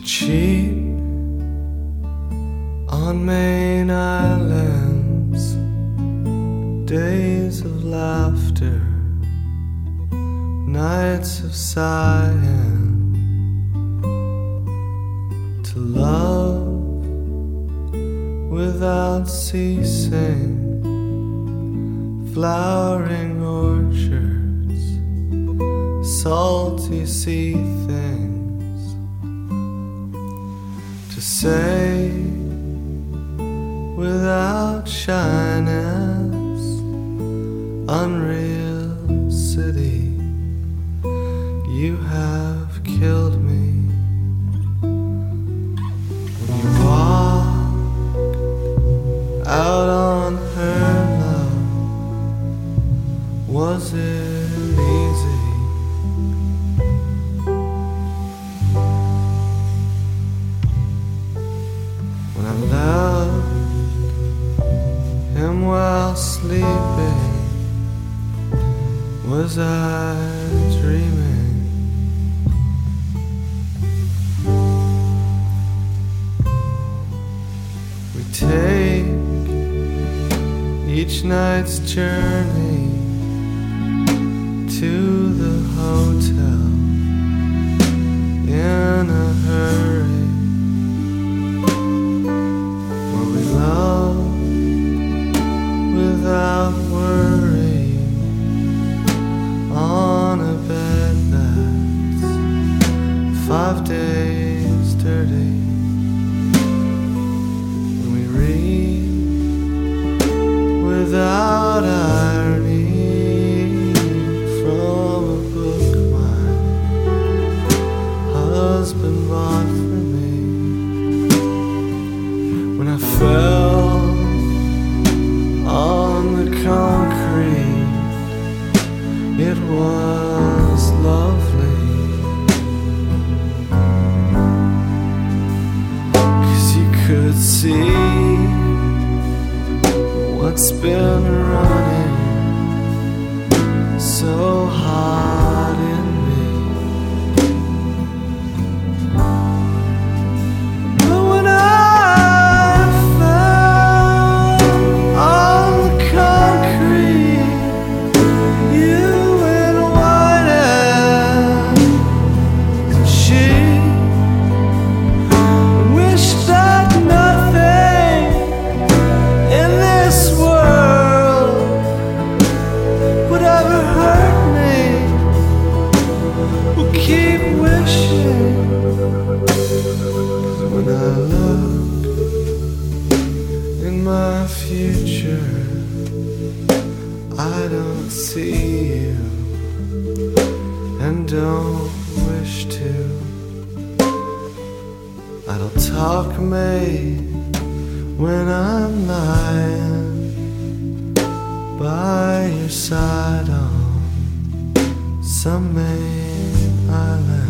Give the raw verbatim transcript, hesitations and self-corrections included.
cheap on Main Islands, days of laughter, nights of sighing, to love without ceasing, flowering orchards, salty sea things, to say without shyness, unreal city, you have killed me. When you walk out on her love, was it easy? When I loved him while sleeping, was I dreaming? We take each night's journey to the hotel in a hurry, where we love without worry, on a bed that's five days dirty. And we read without irony from a book my husband bought for me. When I fell on the concrete, it was lovely, 'cause you could see what's been running so hard in me. But when I fell on the concrete, you went white and she wished that nothing in this world would ever hurt me. We'll keep wishing, 'cause when I look in my future, I don't see you and don't wish to. Idle talk made when I'm lying by your side on some Main Island.